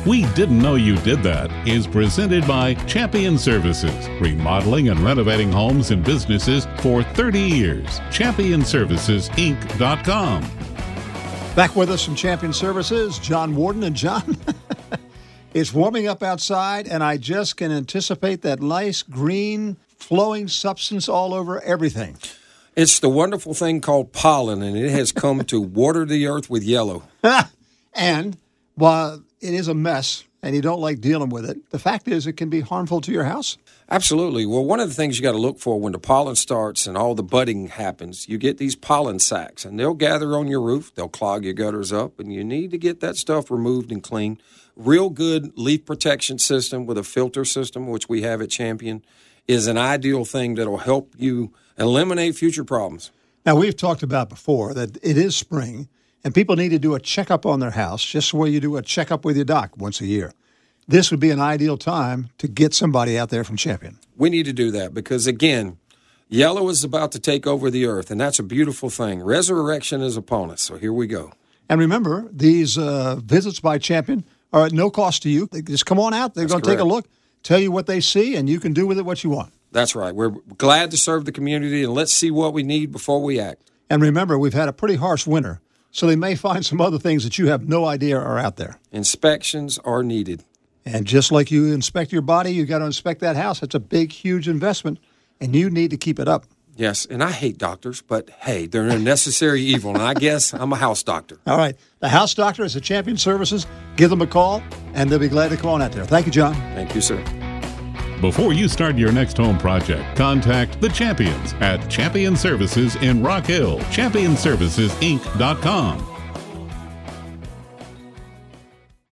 We Didn't Know You Did That is presented by Champion Services, remodeling and renovating homes and businesses for 30 years. ChampionServicesInc.com. Back with us from Champion Services, John Warden. And John, it's warming up outside, and I just can anticipate that nice green flowing substance all over everything. It's the wonderful thing called pollen, and it has come to water the earth with yellow. And while it is a mess and you don't like dealing with it, the fact is it can be harmful to your house. Absolutely. Well, one of the things you got to look for when the pollen starts and all the budding happens, you get these pollen sacs, and they'll gather on your roof. They'll clog your gutters up, and you need to get that stuff removed and cleaned. Real good leaf protection system with a filter system, which we have at Champion, is an ideal thing that will help you eliminate future problems. Now, we've talked about before that it is spring, and people need to do a checkup on their house, just where you do a checkup with your doc once a year. This would be an ideal time to get somebody out there from Champion. We need to do that because, again, yellow is about to take over the earth, and that's a beautiful thing. Resurrection is upon us, so here we go. And remember, these visits by Champion are at no cost to you. They just come on out. They're going to take a look, tell you what they see, and you can do with it what you want. That's right. We're glad to serve the community, and let's see what we need before we act. And remember, we've had a pretty harsh winter, so they may find some other things that you have no idea are out there. Inspections are needed. And just like you inspect your body, you got to inspect that house. It's a big, huge investment, and you need to keep it up. Yes, and I hate doctors, but hey, they're a necessary evil, and I guess I'm a house doctor. All right. The house doctor is at Champion Services. Give them a call, and they'll be glad to come on out there. Thank you, John. Thank you, sir. Before you start your next home project, contact the Champions at Champion Services in Rock Hill, ChampionServicesInc.com.